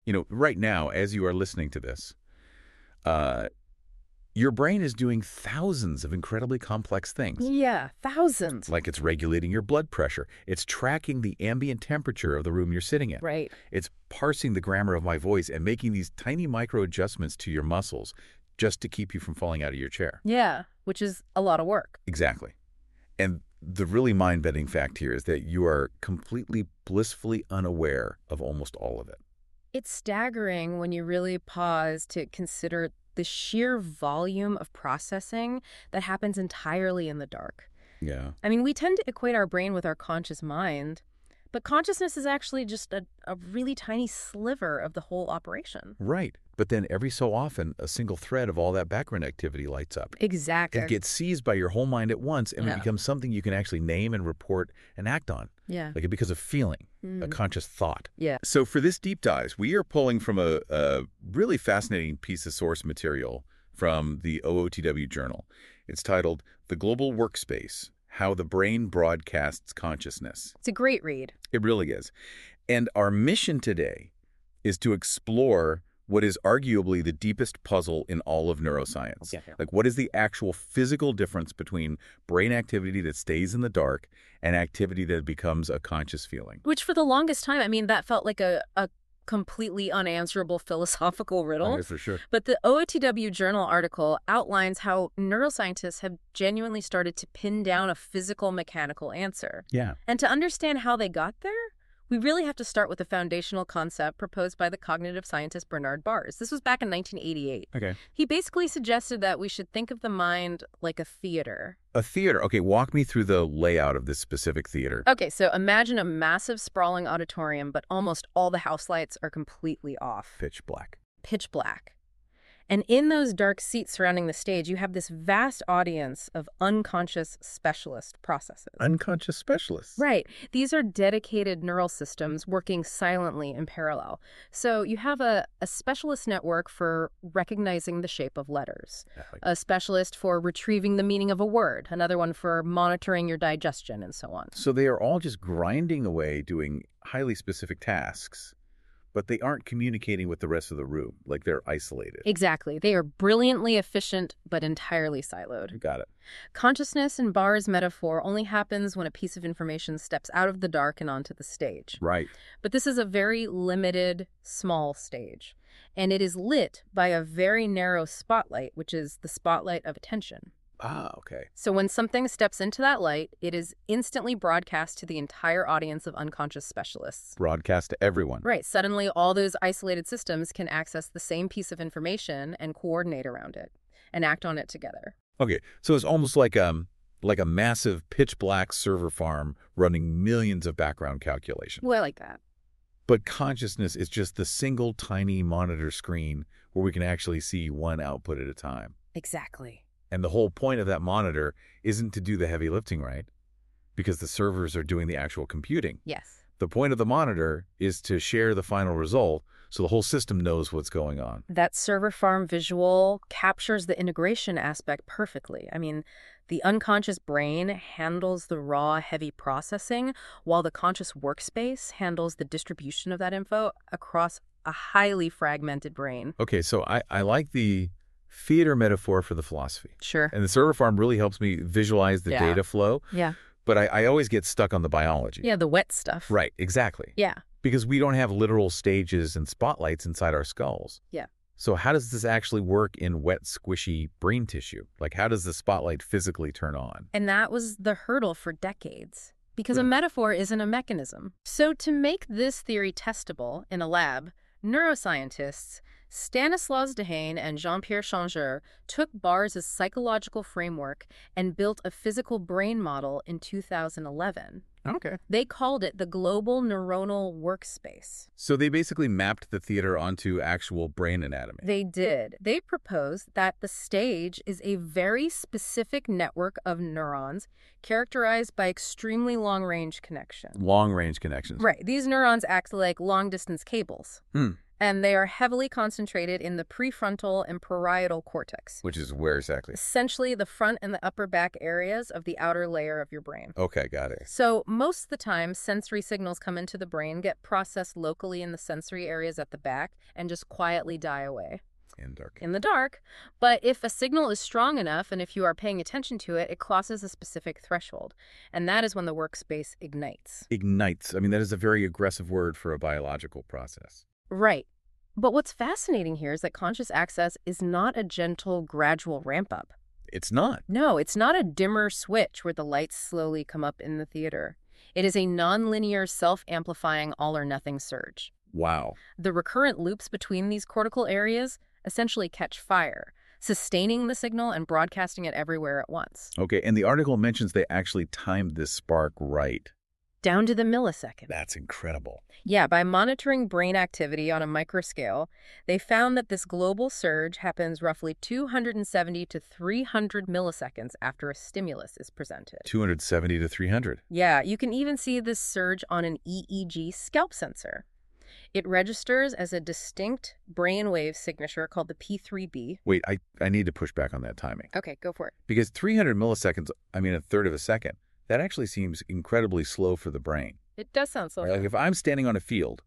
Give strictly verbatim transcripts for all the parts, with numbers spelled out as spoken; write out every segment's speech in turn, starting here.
You know, right now, as you are listening to this, uh, your brain is doing thousands of incredibly complex things. Yeah, thousands. Like it's regulating your blood pressure. It's tracking the ambient temperature of the room you're sitting in. Right. It's parsing the grammar of my voice and making these tiny micro adjustments to your muscles just to keep you from falling out of your chair. Yeah, which is a lot of work. Exactly. And the really mind-bending fact here is that you are completely blissfully unaware of almost all of it. It's staggering when you really pause to consider the sheer volume of processing that happens entirely in the dark. Yeah. I mean, we tend to equate our brain with our conscious mind, but consciousness is actually just a, a really tiny sliver of the whole operation. Right. But then every so often, a single thread of all that background activity lights up. Exactly. It gets seized by your whole mind at once, and Yeah. it becomes something you can actually name and report and act on. Yeah. Like it becomes a feeling, Mm. a conscious thought. Yeah. So for this deep dive, we are pulling from a, a really fascinating piece of source material from the O O T W Journal. It's titled The Global Workspace, How the Brain Broadcasts Consciousness. It's a great read. It really is. And our mission today is to explore what is arguably the deepest puzzle in all of neuroscience. Okay. Like, what is the actual physical difference between brain activity that stays in the dark and activity that becomes a conscious feeling? Which for the longest time, I mean, that felt like a, a completely unanswerable philosophical riddle. Yes, for sure. But the O O T W Journal article outlines how neuroscientists have genuinely started to pin down a physical mechanical answer. Yeah. And to understand how they got there, we really have to start with a foundational concept proposed by the cognitive scientist Bernard Bars. This was back in nineteen eighty-eight. Okay. He basically suggested that we should think of the mind like a theater. A theater. Okay, walk me through the layout of this specific theater. Okay, so imagine a massive sprawling auditorium, but almost all the house lights are completely off. Pitch black. Pitch black. And in those dark seats surrounding the stage, you have this vast audience of unconscious specialist processes. Unconscious specialists. Right. These are dedicated neural systems working silently in parallel. So you have a, a specialist network for recognizing the shape of letters, Yeah, like- a specialist for retrieving the meaning of a word, another one for monitoring your digestion, and so on. So they are all just grinding away doing highly specific tasks, but they aren't communicating with the rest of the room. Like they're isolated. Exactly. They are brilliantly efficient, but entirely siloed. Got it. Consciousness in Barr's metaphor only happens when a piece of information steps out of the dark and onto the stage. Right. But this is a very limited, small stage. And it is lit by a very narrow spotlight, which is the spotlight of attention. Ah, okay. So when something steps into that light, it is instantly broadcast to the entire audience of unconscious specialists. Broadcast to everyone. Right. Suddenly, all those isolated systems can access the same piece of information and coordinate around it and act on it together. Okay, so it's almost like um like a massive pitch black server farm running millions of background calculations. Well, I like that. But consciousness is just the single tiny monitor screen where we can actually see one output at a time. Exactly. And the whole point of that monitor isn't to do the heavy lifting, right? Because the servers are doing the actual computing. Yes. The point of the monitor is to share the final result so the whole system knows what's going on. That server farm visual captures the integration aspect perfectly. I mean, the unconscious brain handles the raw, heavy processing, while the conscious workspace handles the distribution of that info across a highly fragmented brain. Okay, so I, I like the theater metaphor for the philosophy. Sure. And the server farm really helps me visualize the Yeah. data flow, Yeah. but I, I always get stuck on the biology. Yeah, the wet stuff. Right, exactly. Yeah. Because we don't have literal stages and spotlights inside our skulls. Yeah. So how does this actually work in wet, squishy brain tissue? Like, how does the spotlight physically turn on? And that was the hurdle for decades, because a metaphor isn't a mechanism. So to make this theory testable in a lab, neuroscientists Stanislas Dehaene and Jean-Pierre Changeur took Bars' psychological framework and built a physical brain model in two thousand eleven. Okay. They called it the Global Neuronal Workspace. So they basically mapped the theater onto actual brain anatomy. They did. They proposed that the stage is a very specific network of neurons characterized by extremely long-range connection. Long-range connections. Right. These neurons act like long-distance cables. Hmm. And they are heavily concentrated in the prefrontal and parietal cortex. Which is where exactly? Essentially the front and the upper back areas of the outer layer of your brain. Okay, got it. So most of the time, sensory signals come into the brain, get processed locally in the sensory areas at the back, and just quietly die away. In dark. In the dark. But if a signal is strong enough, and if you are paying attention to it, it crosses a specific threshold. And that is when the workspace ignites. Ignites. I mean, that is a very aggressive word for a biological process. Right. But what's fascinating here is that conscious access is not a gentle, gradual ramp-up. It's not. No, it's not a dimmer switch where the lights slowly come up in the theater. It is a nonlinear, self-amplifying all-or-nothing surge. Wow. The recurrent loops between these cortical areas essentially catch fire, sustaining the signal and broadcasting it everywhere at once. Okay, and the article mentions they actually timed this spark right. Down to the millisecond. That's incredible. Yeah, by monitoring brain activity on a microscale, they found that this global surge happens roughly two hundred seventy to three hundred milliseconds after a stimulus is presented. two hundred seventy to three hundred. Yeah, you can even see this surge on an E E G scalp sensor. It registers as a distinct brainwave signature called the P three B. Wait, I, I need to push back on that timing. Okay, go for it. Because three hundred milliseconds, I mean a third of a second, that actually seems incredibly slow for the brain. It does sound slow. Right? Like if I'm standing on a field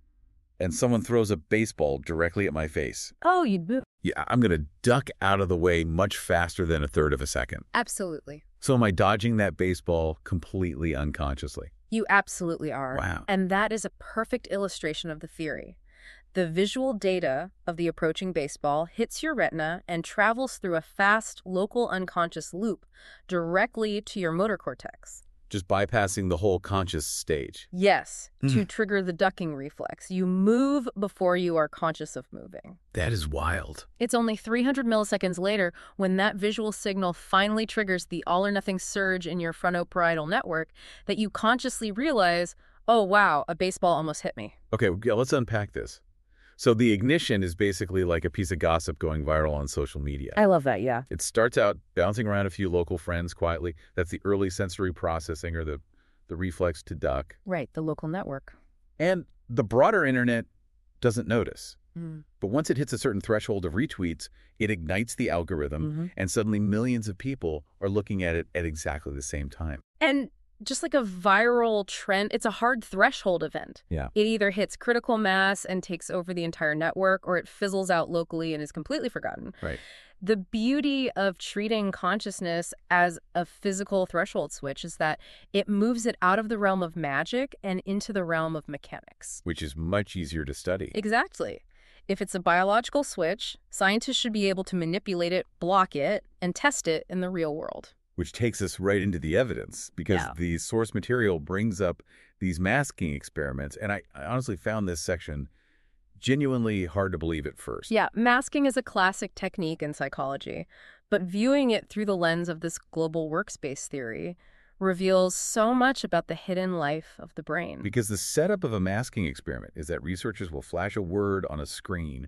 and someone throws a baseball directly at my face, Oh, you'd move. yeah, I'm going to duck out of the way much faster than a third of a second. Absolutely. So am I dodging that baseball completely unconsciously? You absolutely are. Wow. And that is a perfect illustration of the theory. The visual data of the approaching baseball hits your retina and travels through a fast local unconscious loop directly to your motor cortex. Just bypassing the whole conscious stage. Yes, Mm. to trigger the ducking reflex. You move before you are conscious of moving. That is wild. It's only three hundred milliseconds later when that visual signal finally triggers the all-or-nothing surge in your frontoparietal network that you consciously realize, oh, wow, a baseball almost hit me. Okay, yeah, let's unpack this. So the ignition is basically like a piece of gossip going viral on social media. I love that, yeah. It starts out bouncing around a few local friends quietly. That's the early sensory processing or the, the reflex to duck. Right, the local network. And the broader internet doesn't notice. Mm. But once it hits a certain threshold of retweets, it ignites the algorithm, Mm-hmm. and suddenly millions of people are looking at it at exactly the same time. And just like a viral trend, it's a hard threshold event. Yeah. It either hits critical mass and takes over the entire network, or it fizzles out locally and is completely forgotten. Right. The beauty of treating consciousness as a physical threshold switch is that it moves it out of the realm of magic and into the realm of mechanics. Which is much easier to study. Exactly. If it's a biological switch, scientists should be able to manipulate it, block it, and test it in the real world. Which takes us right into the evidence, because Yeah. the source material brings up these masking experiments. And I, I honestly found this section genuinely hard to believe at first. Yeah, masking is a classic technique in psychology, but viewing it through the lens of this global workspace theory reveals so much about the hidden life of the brain. Because the setup of a masking experiment is that researchers will flash a word on a screen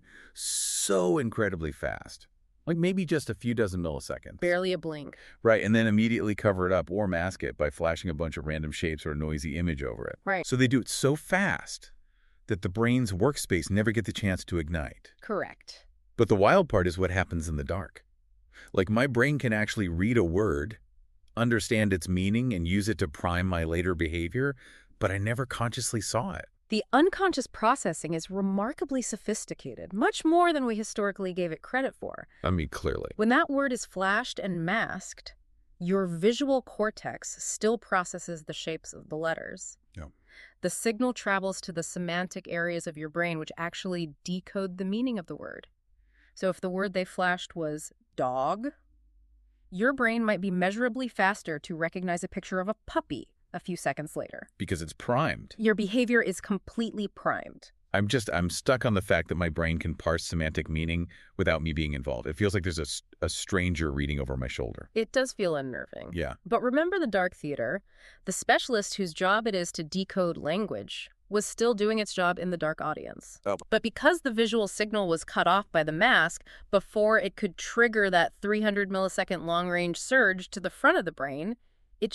so incredibly fast, like maybe just a few dozen milliseconds. Barely a blink. Right, and then immediately cover it up or mask it by flashing a bunch of random shapes or a noisy image over it. Right. So they do it so fast that the brain's workspace never get the chance to ignite. Correct. But the wild part is what happens in the dark. Like my brain can actually read a word, understand its meaning, and use it to prime my later behavior, but I never consciously saw it. The unconscious processing is remarkably sophisticated, much more than we historically gave it credit for. I mean, clearly. When that word is flashed and masked, your visual cortex still processes the shapes of the letters. Yeah. The signal travels to the semantic areas of your brain, which actually decode the meaning of the word. So if the word they flashed was dog, your brain might be measurably faster to recognize a picture of a puppy a few seconds later. Because it's primed. Your behavior is completely primed. I'm just, I'm stuck on the fact that my brain can parse semantic meaning without me being involved. It feels like there's a, s- a stranger reading over my shoulder. It does feel unnerving. Yeah. But remember the dark theater? The specialist whose job it is to decode language was still doing its job in the dark audience. Oh. But because the visual signal was cut off by the mask before it could trigger that three hundred millisecond long-range surge to the front of the brain, it just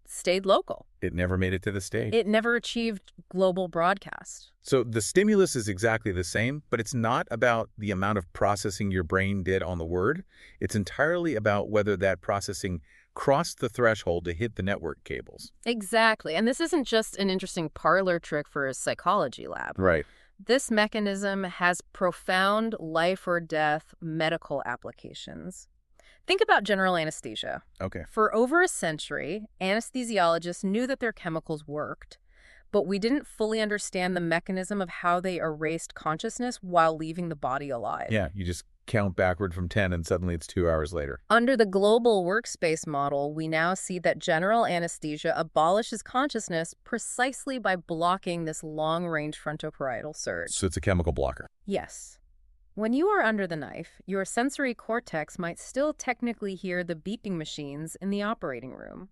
stayed local. It never made it to the stage. It never achieved global broadcast. So the stimulus is exactly the same, but it's not about the amount of processing your brain did on the word. It's entirely about whether that processing crossed the threshold to hit the network cables. Exactly. And this isn't just an interesting parlor trick for a psychology lab. Right. This mechanism has profound life or death medical applications. Think about general anesthesia. Okay. For over a century, anesthesiologists knew that their chemicals worked, but we didn't fully understand the mechanism of how they erased consciousness while leaving the body alive. Yeah, you just count backward from ten and suddenly it's two hours later. Under the global workspace model, we now see that general anesthesia abolishes consciousness precisely by blocking this long-range frontoparietal surge. So it's a chemical blocker. Yes. When you are under the knife, your sensory cortex might still technically hear the beeping machines in the operating room.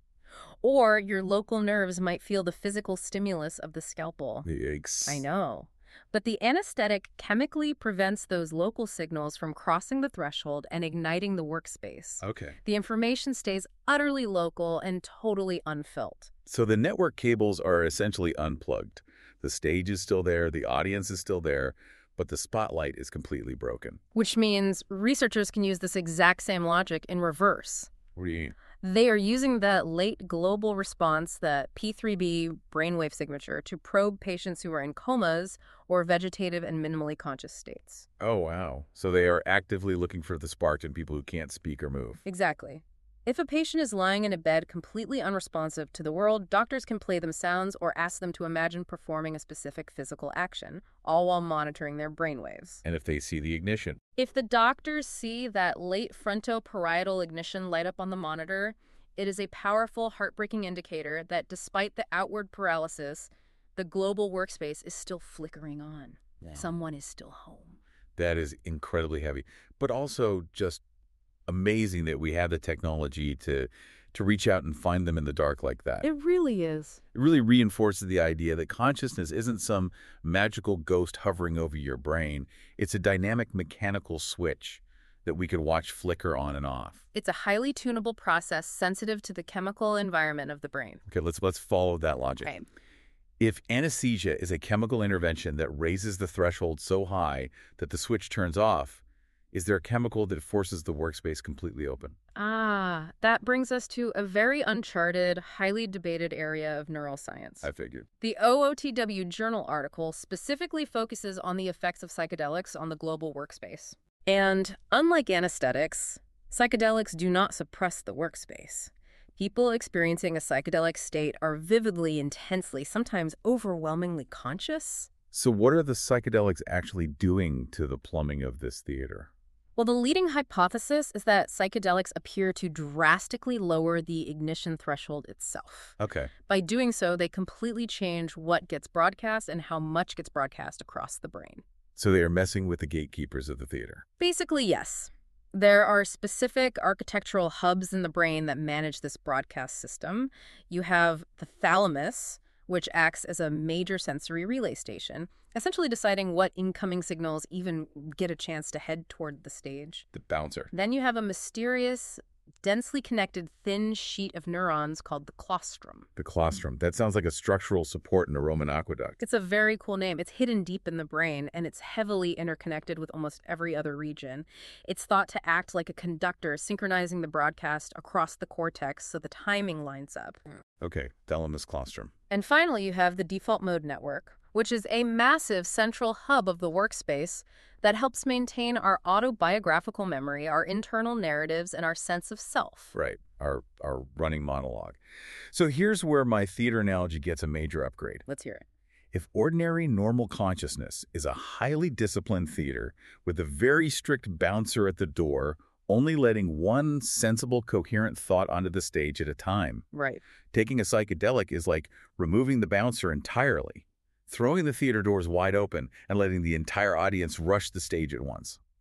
Or your local nerves might feel the physical stimulus of the scalpel. Yikes. I know. But the anesthetic chemically prevents those local signals from crossing the threshold and igniting the workspace. Okay. The information stays utterly local and totally unfelt. So the network cables are essentially unplugged. The stage is still there, the audience is still there, but the spotlight is completely broken. Which means researchers can use this exact same logic in reverse. What do you mean? They are using that late global response, that P three B brainwave signature, to probe patients who are in comas or vegetative and minimally conscious states. Oh, wow. So they are actively looking for the spark in people who can't speak or move. Exactly. If a patient is lying in a bed completely unresponsive to the world, doctors can play them sounds or ask them to imagine performing a specific physical action, all while monitoring their brainwaves. And if they see the ignition. If the doctors see that late frontoparietal ignition light up on the monitor, it is a powerful, heartbreaking indicator that despite the outward paralysis, the global workspace is still flickering on. Wow. Someone is still home. That is incredibly heavy, but also just amazing that we have the technology to to reach out and find them in the dark like that. It really is. It really reinforces the idea that consciousness isn't some magical ghost hovering over your brain. It's a dynamic mechanical switch that we could watch flicker on and off. It's a highly tunable process sensitive to the chemical environment of the brain. Okay, let's let's follow that logic. Right. If anesthesia is a chemical intervention that raises the threshold so high that the switch turns off, is there a chemical that forces the workspace completely open? Ah, that brings us to a very uncharted, highly debated area of neuroscience. I figured. The O O T W Journal article specifically focuses on the effects of psychedelics on the global workspace. And unlike anesthetics, psychedelics do not suppress the workspace. People experiencing a psychedelic state are vividly, intensely, sometimes overwhelmingly conscious. So what are the psychedelics actually doing to the plumbing of this theater? Well, the leading hypothesis is that psychedelics appear to drastically lower the ignition threshold itself. Okay. By doing so, they completely change what gets broadcast and how much gets broadcast across the brain. So they are messing with the gatekeepers of the theater. Basically, yes. There are specific architectural hubs in the brain that manage this broadcast system. You have the thalamus, which acts as a major sensory relay station, essentially deciding what incoming signals even get a chance to head toward the stage. The bouncer. Then you have a mysterious, densely connected thin sheet of neurons called the claustrum. The claustrum. That sounds like a structural support in a Roman aqueduct. It's a very cool name. It's hidden deep in the brain, and it's heavily interconnected with almost every other region. It's thought to act like a conductor, synchronizing the broadcast across the cortex so the timing lines up. Okay, thalamus claustrum. And finally, you have the default mode network, which is a massive central hub of the workspace that helps maintain our autobiographical memory, our internal narratives, and our sense of self. Right, our, our running monologue. So here's where my theater analogy gets a major upgrade. Let's hear it. If ordinary normal consciousness is a highly disciplined theater with a very strict bouncer at the door, only letting one sensible, coherent thought onto the stage at a time. Right. Taking a psychedelic is like removing the bouncer entirely, throwing the theater doors wide open and letting the entire audience rush the stage at once.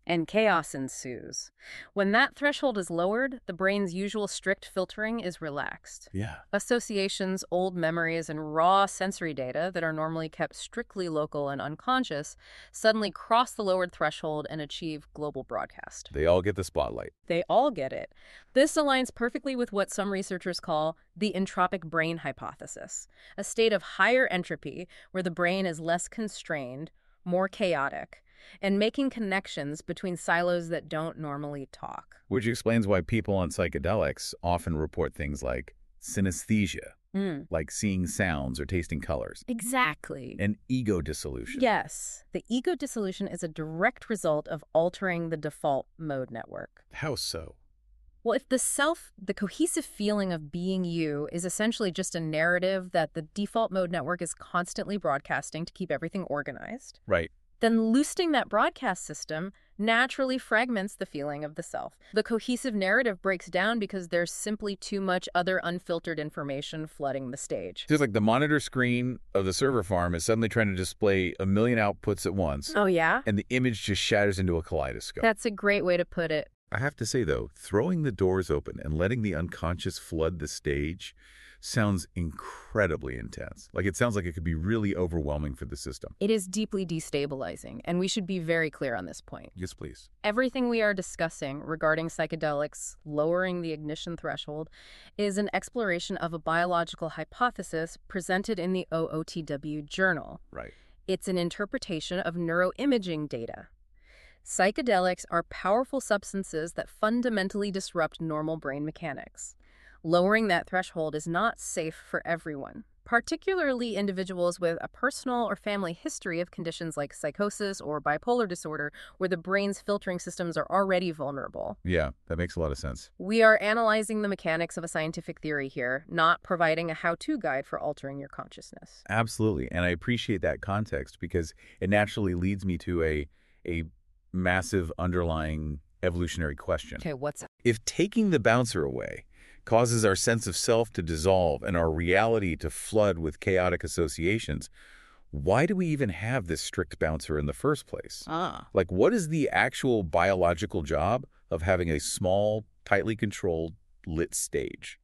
And chaos ensues. When that threshold is lowered, the brain's usual strict filtering is relaxed. Yeah. Associations, old memories, and raw sensory data that are normally kept strictly local and unconscious suddenly cross the lowered threshold and achieve global broadcast. They all get the spotlight. They all get it. This aligns perfectly with what some researchers call the entropic brain hypothesis, a state of higher entropy where the brain is less constrained, more chaotic, and making connections between silos that don't normally talk. Which explains why people on psychedelics often report things like synesthesia, Mm. like seeing sounds or tasting colors, Exactly. and ego dissolution. Yes, the ego dissolution is a direct result of altering the default mode network. How so? Well, if the self, the cohesive feeling of being you, is essentially just a narrative that the default mode network is constantly broadcasting to keep everything organized, Right. then loosening that broadcast system naturally fragments the feeling of the self. The cohesive narrative breaks down because there's simply too much other unfiltered information flooding the stage. Just like the monitor screen of the server farm is suddenly trying to display a million outputs at once, Oh, yeah? and the image just shatters into a kaleidoscope. That's a great way to put it. I have to say, though, throwing the doors open and letting the unconscious flood the stage sounds incredibly intense. Like, it sounds like it could be really overwhelming for the system. It is deeply destabilizing, and we should be very clear on this point. Yes, please. Everything we are discussing regarding psychedelics lowering the ignition threshold is an exploration of a biological hypothesis presented in the O O T W journal. Right. It's an interpretation of neuroimaging data. Psychedelics are powerful substances that fundamentally disrupt normal brain mechanics. Lowering that threshold is not safe for everyone, particularly individuals with a personal or family history of conditions like psychosis or bipolar disorder, where the brain's filtering systems are already vulnerable. Yeah, that makes a lot of sense. We are analyzing the mechanics of a scientific theory here, not providing a how-to guide for altering your consciousness. Absolutely. And I appreciate that context because it naturally leads me to a, a massive underlying evolutionary question. Okay, what's that? If taking the bouncer away causes our sense of self to dissolve and our reality to flood with chaotic associations, why do we even have this strict bouncer in the first place? Ah. Like, what is the actual biological job of having a small, tightly controlled, lit stage?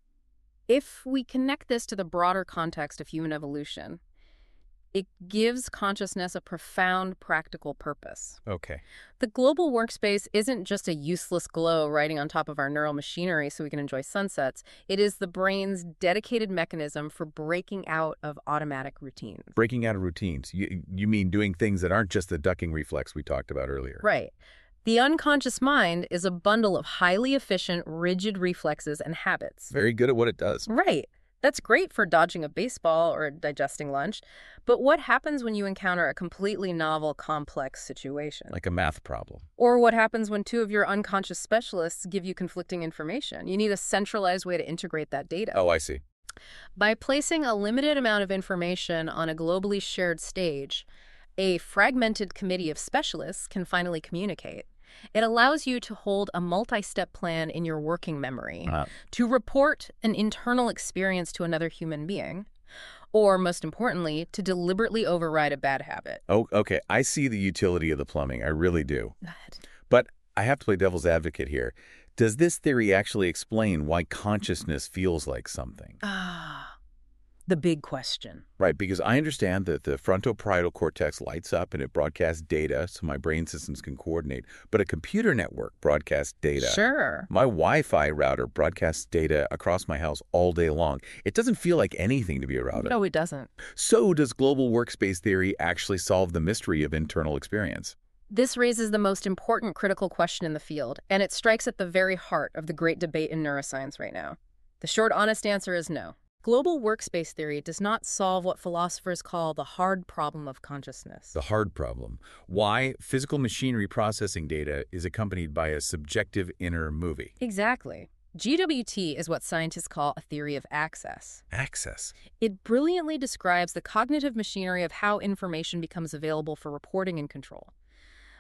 If we connect this to the broader context of human evolution, it gives consciousness a profound practical purpose. Okay. The global workspace isn't just a useless glow riding on top of our neural machinery so we can enjoy sunsets. It is the brain's dedicated mechanism for breaking out of automatic routines. Breaking out of routines. You, you mean doing things that aren't just the ducking reflex we talked about earlier? Right. The unconscious mind is a bundle of highly efficient, rigid reflexes and habits. Very good at what it does. Right. That's great for dodging a baseball or digesting lunch. But what happens when you encounter a completely novel, complex situation? Like a math problem. Or what happens when two of your unconscious specialists give you conflicting information? You need a centralized way to integrate that data. Oh, I see. By placing a limited amount of information on a globally shared stage, a fragmented committee of specialists can finally communicate. It allows you to hold a multi-step plan in your working memory, Uh, to report an internal experience to another human being, or, most importantly, to deliberately override a bad habit. oh, okay. I see the utility of the plumbing. I really do. Go ahead. But I have to play devil's advocate here. Does this theory actually explain why consciousness feels like something? Ah, the big question. Right, because I understand that the frontoparietal cortex lights up and it broadcasts data so my brain systems can coordinate, but a computer network broadcasts data. Sure. My Wi-Fi router broadcasts data across my house all day long. It doesn't feel like anything to be a router. No, it doesn't. So does global workspace theory actually solve the mystery of internal experience? This raises the most important critical question in the field, and it strikes at the very heart of the great debate in neuroscience right now. The short, honest answer is no. Global workspace theory does not solve what philosophers call the hard problem of consciousness. The hard problem. Why physical machinery processing data is accompanied by a subjective inner movie. Exactly. G W T is what scientists call a theory of access. Access. It brilliantly describes the cognitive machinery of how information becomes available for reporting and control.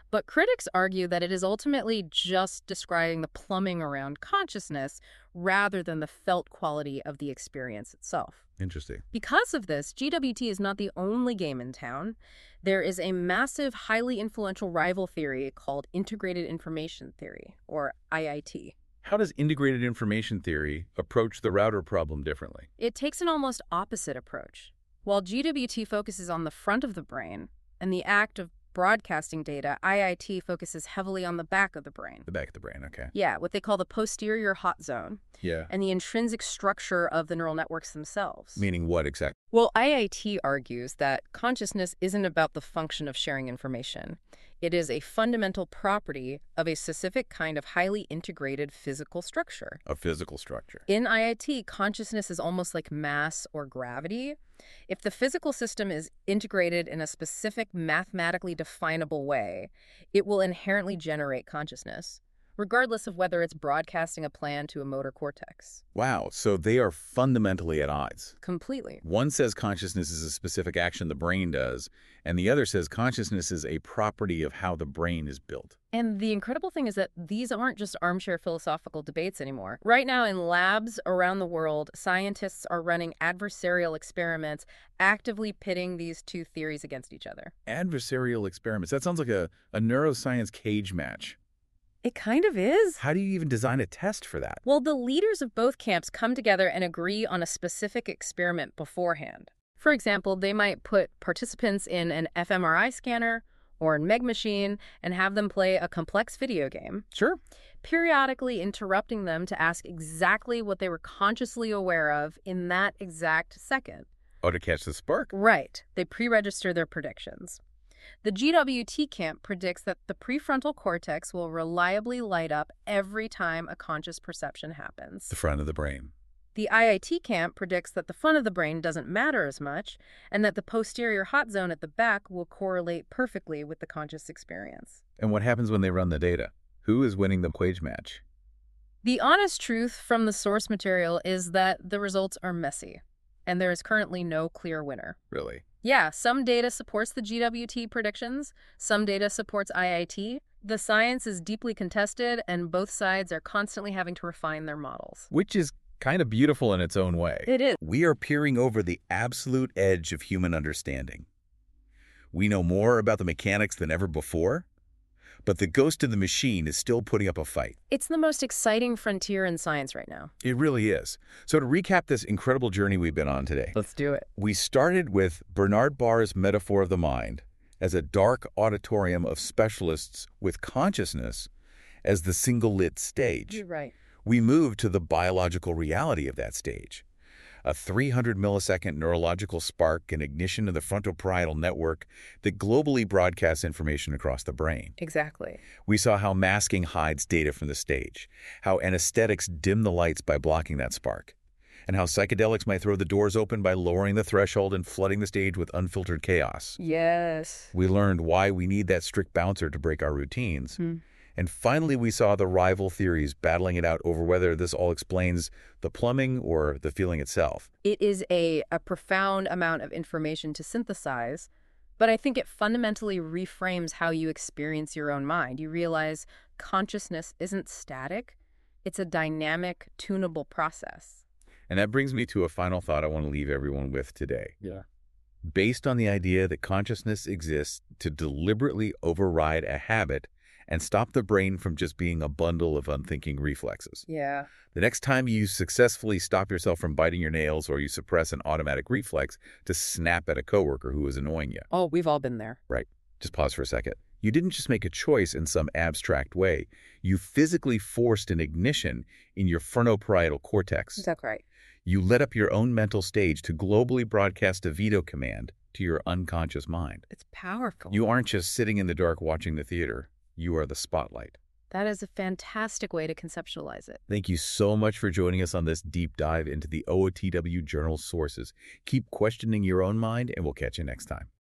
But critics argue that it is ultimately just describing the plumbing around consciousness rather than the felt quality of the experience itself. Interesting. Because of this, G W T is not the only game in town. There is a massive, highly influential rival theory called Integrated Information Theory, or I I T. How does integrated information theory approach the router problem differently? It takes an almost opposite approach. While G W T focuses on the front of the brain and the act of broadcasting data, I I T focuses heavily on the back of the brain. The back of the brain, okay. Yeah, what they call the posterior hot zone. Yeah. And the intrinsic structure of the neural networks themselves. Meaning what exactly? Well, I I T argues that consciousness isn't about the function of sharing information. It is a fundamental property of a specific kind of highly integrated physical structure. A physical structure. In I I T, consciousness is almost like mass or gravity. If the physical system is integrated in a specific mathematically definable way, it will inherently generate consciousness, regardless of whether it's broadcasting a plan to a motor cortex. Wow, so they are fundamentally at odds. Completely. One says consciousness is a specific action the brain does, and the other says consciousness is a property of how the brain is built. And the incredible thing is that these aren't just armchair philosophical debates anymore. Right now in labs around the world, scientists are running adversarial experiments, actively pitting these two theories against each other. Adversarial experiments. That sounds like a, a neuroscience cage match. It kind of is. How do you even design a test for that? Well, the leaders of both camps come together and agree on a specific experiment beforehand. For example, they might put participants in an f M R I scanner or a Meg machine and have them play a complex video game. Sure. Periodically interrupting them to ask exactly what they were consciously aware of in that exact second. Oh, to catch the spark? Right. They pre-register their predictions. The G W T camp predicts that the prefrontal cortex will reliably light up every time a conscious perception happens. The front of the brain. The I I T camp predicts that the front of the brain doesn't matter as much and that the posterior hot zone at the back will correlate perfectly with the conscious experience. And what happens when they run the data? Who is winning the cage match? The honest truth from the source material is that the results are messy, and there is currently no clear winner. Really? Yeah, some data supports the G W T predictions, some data supports I I T. The science is deeply contested, and both sides are constantly having to refine their models. Which is kind of beautiful in its own way. It is. We are peering over the absolute edge of human understanding. We know more about the mechanics than ever before, but the ghost of the machine is still putting up a fight. It's the most exciting frontier in science right now. It really is. So to recap this incredible journey we've been on today, Let's do it. we started with Bernard Bahr's metaphor of the mind as a dark auditorium of specialists with consciousness as the single lit stage. You're right. We moved to the biological reality of that stage. A three hundred millisecond neurological spark and ignition of the frontal parietal network that globally broadcasts information across the brain. Exactly. We saw how masking hides data from the stage, how anesthetics dim the lights by blocking that spark, and how psychedelics might throw the doors open by lowering the threshold and flooding the stage with unfiltered chaos. Yes. We learned why we need that strict bouncer to break our routines. Hmm. And finally, we saw the rival theories battling it out over whether this all explains the plumbing or the feeling itself. It is a, a profound amount of information to synthesize, but I think it fundamentally reframes how you experience your own mind. You realize consciousness isn't static. It's a dynamic, tunable process. And that brings me to a final thought I want to leave everyone with today. Yeah. Based on the idea that consciousness exists to deliberately override a habit and stop the brain from just being a bundle of unthinking reflexes. Yeah. The next time you successfully stop yourself from biting your nails or you suppress an automatic reflex to snap at a coworker who is annoying you. Oh, we've all been there. Right. Just pause for a second. You didn't just make a choice in some abstract way. You physically forced an ignition in your frontoparietal cortex. Exactly right. You lit up your own mental stage to globally broadcast a veto command to your unconscious mind. It's powerful. You aren't just sitting in the dark watching the theater. You are the spotlight. That is a fantastic way to conceptualize it. Thank you so much for joining us on this deep dive into the O O T W Journal sources. Keep questioning your own mind, and we'll catch you next time.